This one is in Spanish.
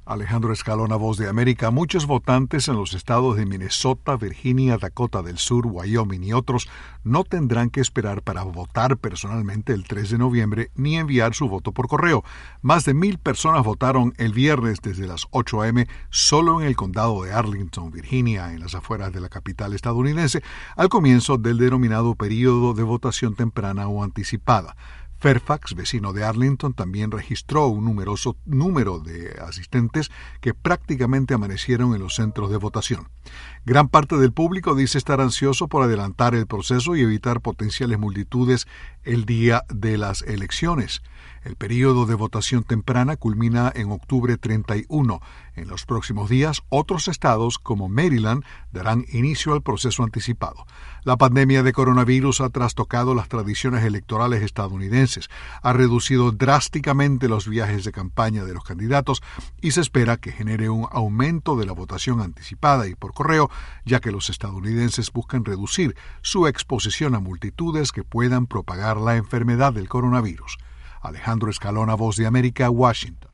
Alejandro Escalona, Voz de América. Muchos votantes en los estados de Minnesota, Virginia, Dakota del Sur, Wyoming y otros no tendrán que esperar para votar personalmente el 3 de noviembre ni enviar su voto por correo. Más de 1,000 personas votaron el viernes desde las 8 a.m. solo en el condado de Arlington, Virginia, en las afueras de la capital estadounidense, al comienzo del denominado período de votación temprana o anticipada. Fairfax, vecino de Arlington, también registró un numeroso número de asistentes que prácticamente amanecieron en los centros de votación. Gran parte del público dice estar ansioso por adelantar el proceso y evitar potenciales multitudes el día de las elecciones. El período de votación temprana culmina en octubre 31. En los próximos días, otros estados como Maryland darán inicio al proceso anticipado. La pandemia de coronavirus ha trastocado las tradiciones electorales estadounidenses, ha reducido drásticamente los viajes de campaña de los candidatos y se espera que genere un aumento de la votación anticipada y por correo, ya que los estadounidenses buscan reducir su exposición a multitudes que puedan propagar la enfermedad del coronavirus. Alejandro Escalona, Voz de América, Washington.